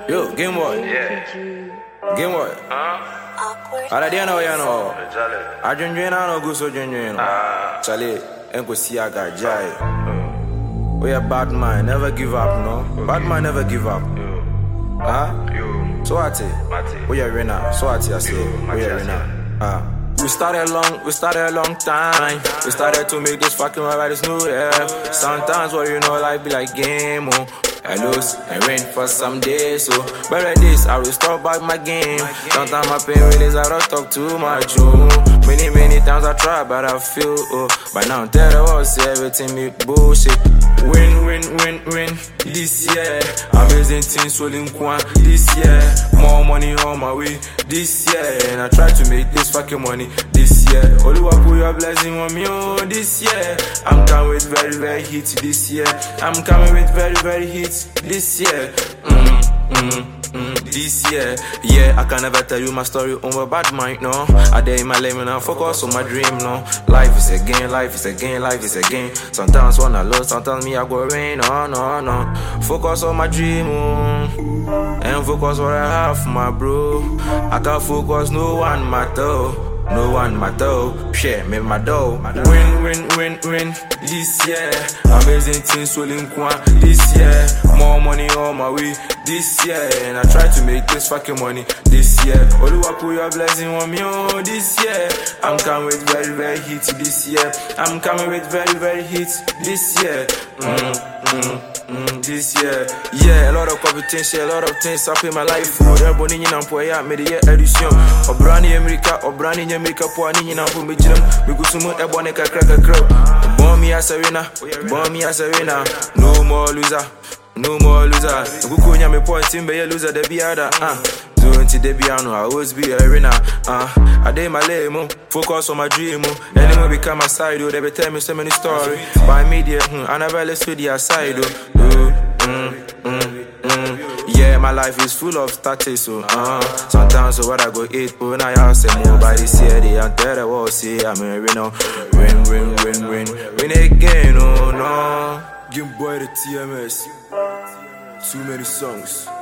Yo, game what? Yeah. Game what? Ala dia no ya no. Adwendwen na no go so dwendwen no. Chale, enko si aga jai. We a bad man, never give up, no. Bad man never give up. Ah? So ati. We a winner. So ati I say. We a winner. We started a long time. We started to make this fucking right, it's new, yeah. Sometimes what you know, life be like game, oh. I lose and win for some days, so better this, I restore back my game. Sometimes my pain release, I don't talk too much, oh. Many times I try, but I feel, oh. But now tell the world, say everything me bullshit. Win, this year. Amazing things swelling kwan, this year. More money on my way, this year. And I try to make this fucking money, this year. Oluwa put your blessing on me, oh, this year. I'm coming with very hits this year. I'm coming with very hits this year. This year, yeah, I can never tell you my story on my bad mind, no. I dare in my lane and I focus on my dream, no. Life is a game, life is a game, life is a game. Sometimes when I lose, sometimes me I go rain, no. Focus on my dream, and focus what I have, my bro. I can't focus, no one matter. No one matter, share me my dough. Win, this year. Amazing things swelling kwan, this year. More money on my way, this year. And I try to make this fucking money, this year. Oluwa put your blessing on me, oh, this year. I'm coming with very hits this year. I'm coming with very hits this year. This year, yeah, a lot of competition, a lot of things up in my life. Everybody in Ampoya, made the edition. Obrani America, Poani in Ampo Mijum, Migusumo, Ebonica crack a crow. Bomb me as a winner, no more loser. Gukunya me point in be a loser, the biada, Doing the piano, I always be a winner. I did my lame, focus on my dream. Anyone become a side, they be tell me so many stories. By media, I never let to the side. Yeah, my life is full of status, so sometimes so what I go eat, when I ask them nobody say they and tell the world say I'm a winner. Win again, oh no. Game boy the TMS. Too many songs.